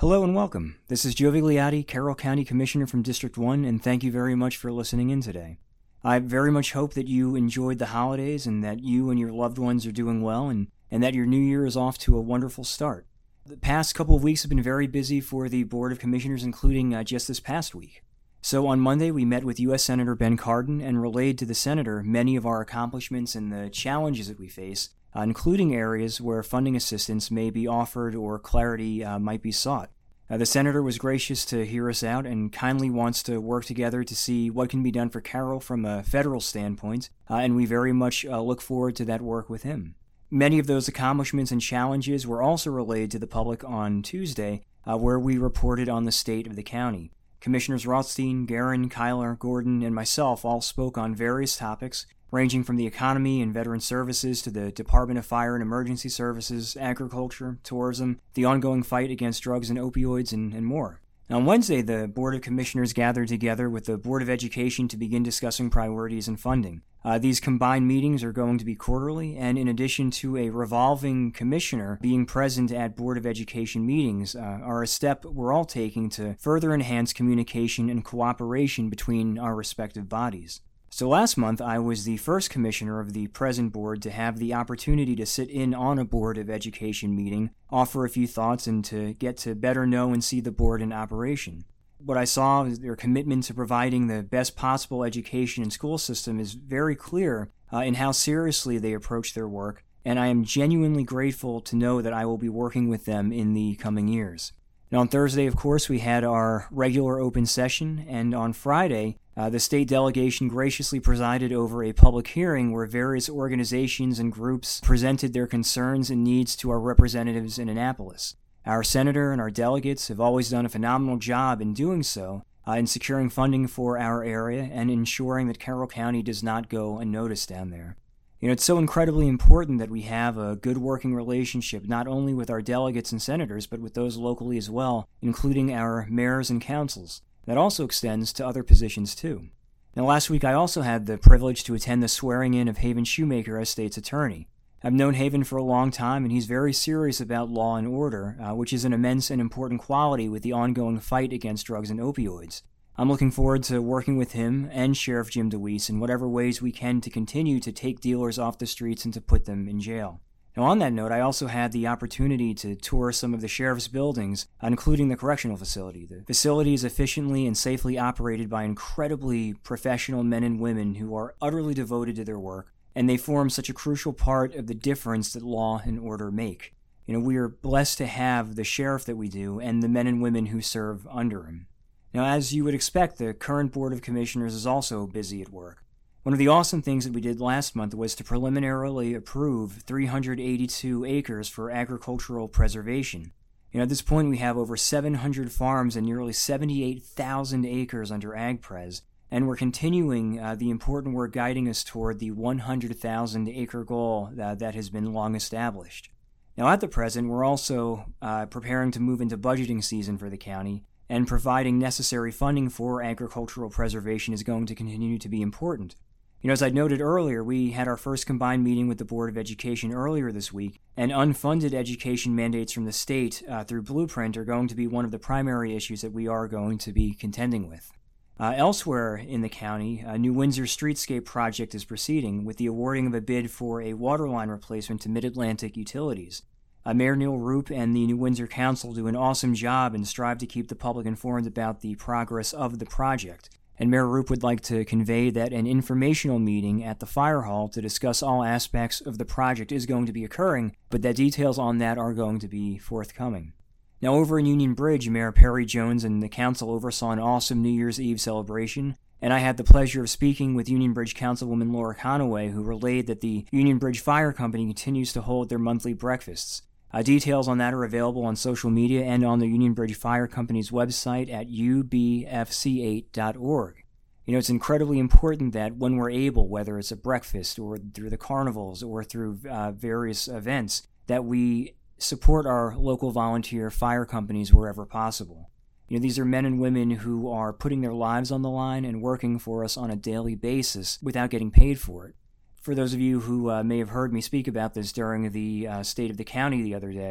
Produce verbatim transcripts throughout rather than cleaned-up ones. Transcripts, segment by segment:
Hello and welcome. This is Joe Vigliotti, Carroll County Commissioner from District one, and thank you very much for listening in today. I very much hope that you enjoyed the holidays and that you and your loved ones are doing well and, and that your new year is off to a wonderful start. The past couple of weeks have been very busy for the Board of Commissioners, including uh, just this past week. So on Monday, we met with U S Senator Ben Cardin and relayed to the Senator many of our accomplishments and the challenges that we face, uh, including areas where funding assistance may be offered or clarity uh, might be sought. Uh, the Senator was gracious to hear us out and kindly wants to work together to see what can be done for Carroll from a federal standpoint, uh, and we very much uh, look forward to that work with him. Many of those accomplishments and challenges were also relayed to the public on Tuesday, uh, where we reported on the state of the county. Commissioners Rothstein, Guerin, Kyler, Gordon, and myself all spoke on various topics, ranging from the economy and veteran services to the Department of Fire and Emergency Services, agriculture, tourism, the ongoing fight against drugs and opioids, and, and more. Now, on Wednesday, the Board of Commissioners gathered together with the Board of Education to begin discussing priorities and funding. Uh, these combined meetings are going to be quarterly, and in addition to a revolving commissioner being present at Board of Education meetings, uh, are a step we're all taking to further enhance communication and cooperation between our respective bodies. So last month, I was the first commissioner of the present board to have the opportunity to sit in on a Board of Education meeting, offer a few thoughts, and to get to better know and see the board in operation. What I saw is their commitment to providing the best possible education and school system is very clear uh, in how seriously they approach their work, and I am genuinely grateful to know that I will be working with them in the coming years. And on Thursday, of course, we had our regular open session, and on Friday, uh, the state delegation graciously presided over a public hearing where various organizations and groups presented their concerns and needs to our representatives in Annapolis. Our senator and our delegates have always done a phenomenal job in doing so, uh, in securing funding for our area and ensuring that Carroll County does not go unnoticed down there. You know, it's so incredibly important that we have a good working relationship, not only with our delegates and senators, but with those locally as well, including our mayors and councils. That also extends to other positions, too. Now, last week I also had the privilege to attend the swearing-in of Haven Shoemaker as state's attorney. I've known Haven for a long time, and he's very serious about law and order, uh, which is an immense and important quality with the ongoing fight against drugs and opioids. I'm looking forward to working with him and Sheriff Jim DeWeese in whatever ways we can to continue to take dealers off the streets and to put them in jail. Now, on that note, I also had the opportunity to tour some of the sheriff's buildings, including the correctional facility. The facility is efficiently and safely operated by incredibly professional men and women who are utterly devoted to their work, and they form such a crucial part of the difference that law and order make. You know, we are blessed to have the sheriff that we do and the men and women who serve under him. Now, as you would expect, the current Board of Commissioners is also busy at work. One of the awesome things that we did last month was to preliminarily approve three hundred eighty-two acres for agricultural preservation. You know, at this point, we have over seven hundred farms and nearly seventy-eight thousand acres under AgPres, and we're continuing uh, the important work guiding us toward the one hundred thousand acre goal uh, that has been long established. Now, at the present, we're also uh, preparing to move into budgeting season for the county, and providing necessary funding for agricultural preservation is going to continue to be important. You know, as I noted earlier, we had our first combined meeting with the Board of Education earlier this week, and unfunded education mandates from the state uh, through Blueprint are going to be one of the primary issues that we are going to be contending with. Uh, elsewhere in the county, a New Windsor streetscape project is proceeding with the awarding of a bid for a waterline replacement to Mid-Atlantic Utilities. Uh, Mayor Neil Roop and the New Windsor Council do an awesome job and strive to keep the public informed about the progress of the project. And Mayor Roop would like to convey that an informational meeting at the fire hall to discuss all aspects of the project is going to be occurring, but that details on that are going to be forthcoming. Now, over in Union Bridge, Mayor Perry Jones and the council oversaw an awesome New Year's Eve celebration, and I had the pleasure of speaking with Union Bridge Councilwoman Laura Conaway, who relayed that the Union Bridge Fire Company continues to hold their monthly breakfasts. Uh, details on that are available on social media and on the Union Bridge Fire Company's website at u b f c eight dot org. You know, it's incredibly important that when we're able, whether it's a breakfast or through the carnivals or through uh, various events, that we support our local volunteer fire companies wherever possible. You know, these are men and women who are putting their lives on the line and working for us on a daily basis without getting paid for it. For those of you who uh, may have heard me speak about this during the uh, State of the County the other day,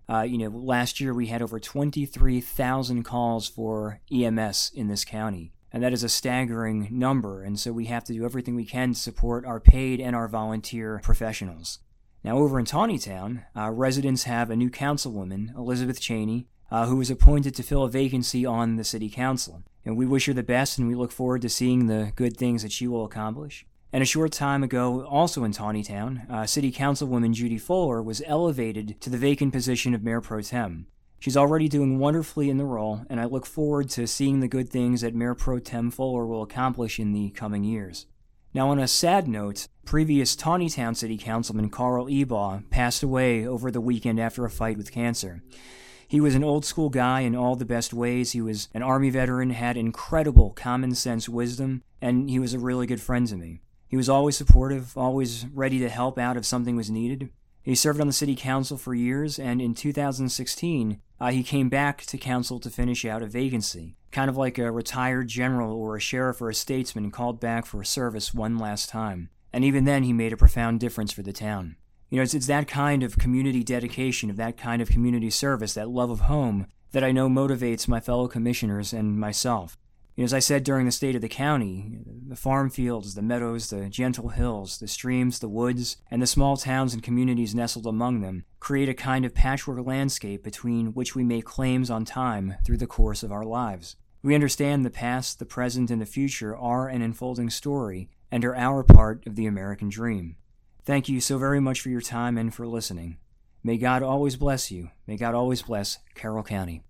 Uh, you know, last year we had over twenty-three thousand calls for E M S in this county. And that is a staggering number, and so we have to do everything we can to support our paid and our volunteer professionals. Now, over in Taneytown, uh, residents have a new councilwoman, Elizabeth Cheney, uh, who was appointed to fill a vacancy on the city council. And we wish her the best, and we look forward to seeing the good things that she will accomplish. And a short time ago, also in Taneytown, uh, City Councilwoman Judy Fuller was elevated to the vacant position of Mayor Pro Tem. She's already doing wonderfully in the role, and I look forward to seeing the good things that Mayor Pro Tem Fuller will accomplish in the coming years. Now, on a sad note, previous Taneytown City Councilman Carl Ebaugh passed away over the weekend after a fight with cancer. He was an old-school guy in all the best ways. He was an Army veteran, had incredible common-sense wisdom, and he was a really good friend to me. He was always supportive, always ready to help out if something was needed. He served on the city council for years, and in two thousand sixteen, uh, he came back to council to finish out a vacancy, kind of like a retired general or a sheriff or a statesman called back for service one last time. And even then, he made a profound difference for the town. You know, it's, it's that kind of community dedication, of that kind of community service, that love of home, that I know motivates my fellow commissioners and myself. You know, as I said during the State of the County, the farm fields, the meadows, the gentle hills, the streams, the woods, and the small towns and communities nestled among them create a kind of patchwork landscape between which we make claims on time through the course of our lives. We understand the past, the present, and the future are an unfolding story and are our part of the American dream. Thank you so very much for your time and for listening. May God always bless you. May God always bless Carroll County.